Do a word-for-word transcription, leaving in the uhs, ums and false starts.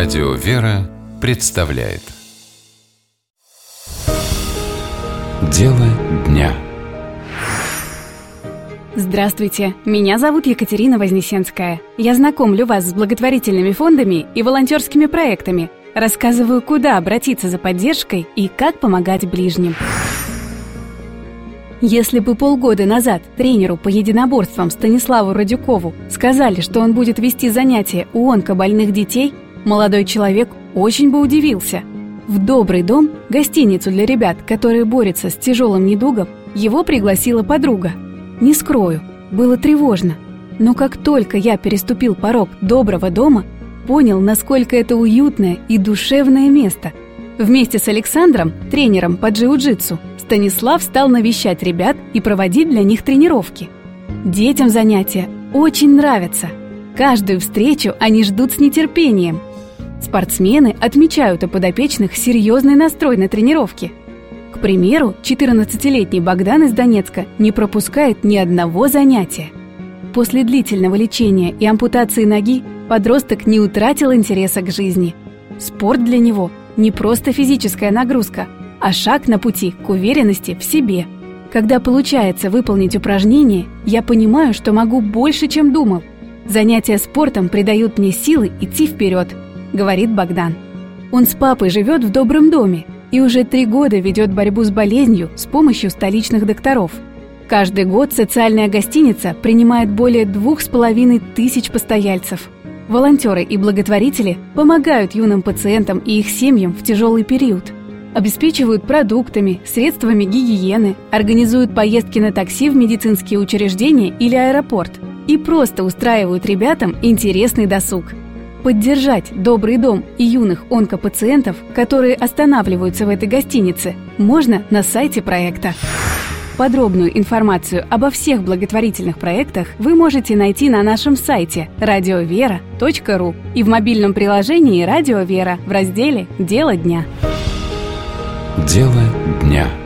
Радио «Вера» представляет Дело дня. Здравствуйте, меня зовут Екатерина Вознесенская. Я знакомлю вас с благотворительными фондами и волонтерскими проектами, рассказываю, куда обратиться за поддержкой и как помогать ближним. Если бы полгода назад тренеру по единоборствам Станиславу Радюкову сказали, что он будет вести занятия у онкобольных детей, молодой человек очень бы удивился. В «Добрый дом», гостиницу для ребят, которые борются с тяжелым недугом, его пригласила подруга. Не скрою, было тревожно. Но как только я переступил порог «Доброго дома», понял, насколько это уютное и душевное место. Вместе с Александром, тренером по джиу-джитсу, Станислав стал навещать ребят и проводить для них тренировки. Детям занятия очень нравятся. Каждую встречу они ждут с нетерпением. Спортсмены отмечают у подопечных серьезный настрой на тренировки. К примеру, четырнадцатилетний Богдан из Донецка не пропускает ни одного занятия. После длительного лечения и ампутации ноги подросток не утратил интереса к жизни. Спорт для него не просто физическая нагрузка, а шаг на пути к уверенности в себе. Когда получается выполнить упражнение, я понимаю, что могу больше, чем думал. Занятия спортом придают мне силы идти вперед, говорит Богдан. Он с папой живет в добром доме и уже три года ведет борьбу с болезнью с помощью столичных докторов. Каждый год социальная гостиница принимает более двух с половиной тысяч постояльцев. Волонтеры и благотворители помогают юным пациентам и их семьям в тяжелый период. Обеспечивают продуктами, средствами гигиены, организуют поездки на такси в медицинские учреждения или аэропорт и просто устраивают ребятам интересный досуг. Поддержать «Добрый дом» и юных онкопациентов, которые останавливаются в этой гостинице, можно на сайте проекта. Подробную информацию обо всех благотворительных проектах вы можете найти на нашем сайте радио вера точка ру и в мобильном приложении «Радио Вера» в разделе «Дело дня». Дело дня.